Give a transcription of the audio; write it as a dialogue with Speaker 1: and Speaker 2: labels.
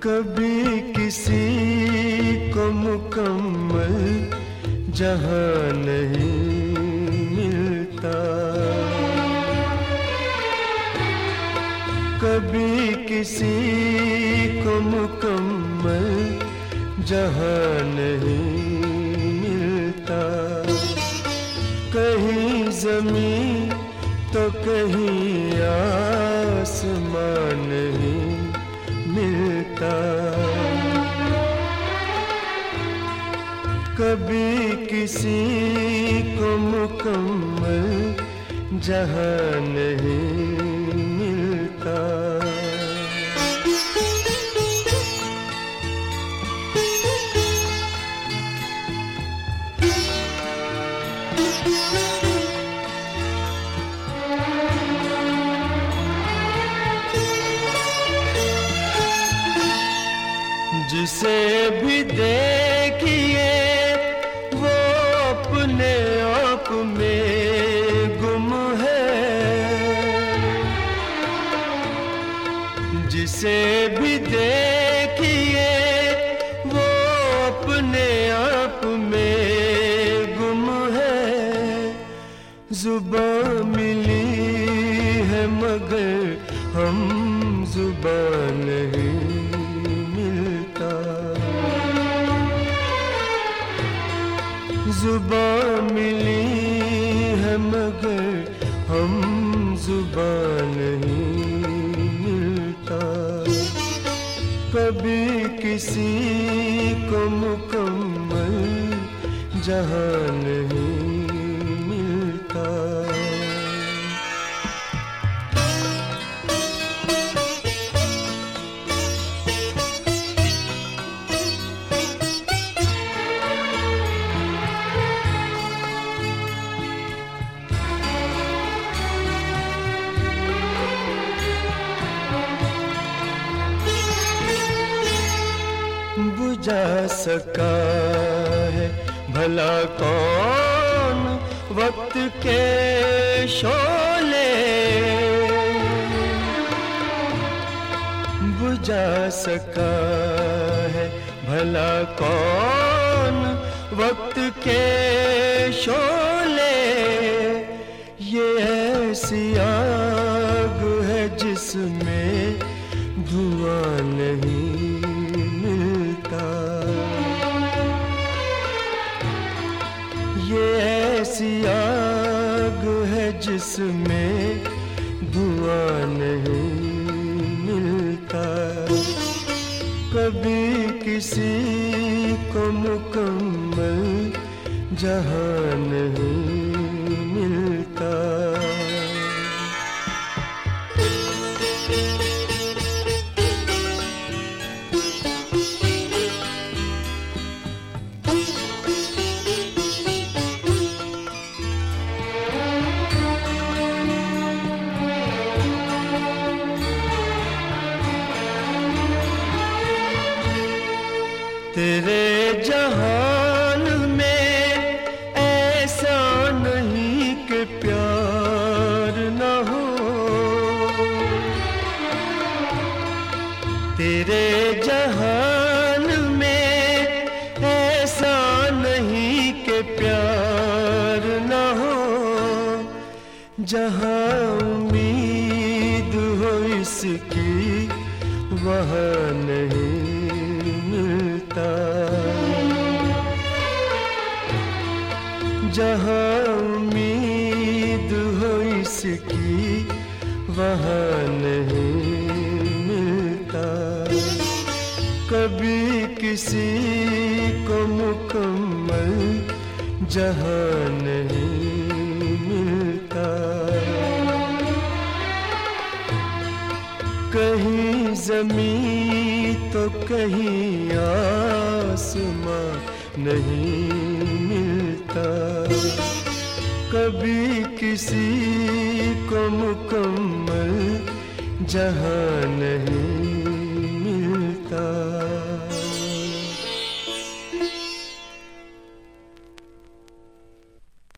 Speaker 1: कभी किसी को मुकम्मल जहां नहीं मिलता, कभी किसी को मुकम्मल जहां नहीं मिलता। कहीं ज़मीं तो कहीं आसमान नहीं मिलता। कभी किसी को मुकम्मल जहां नहीं मिलता। जिसे भी देखिए वो अपने आप में गुम है, जिसे भी देखिए वो अपने आप में गुम है। जुबान मिली है मगर हम जुबान नहीं जुबान मिली है मगर हम जुबान नहीं मिलता। कभी किसी को मुकम्मल जहां नहीं मिलता। बुझा सका है भला कौन वक्त के शोले, बुझा सका है भला कौन वक्त के शोले। ये ऐसी आग है जिसमें धुआं नहीं ये ऐसी आग है जिसमें धुआं नहीं मिलता। कभी किसी को मुकम्मल जहां नहीं मिलता। तेरे जहान में ऐसा नहीं कि प्यार न हो, तेरे जहान में ऐसा नहीं कि प्यार न हो। जहां उम्मीद हो इसकी वहां नहीं मिलता। जहां उम्मीद हो इसकी वहां नहीं मिलता। कभी किसी को मुकम्मल जहां नहीं मिलता। कहीं ज़मीं तो कहीं आसमां नहीं मिलता। कभी किसी को मुकम्मल जहां नहीं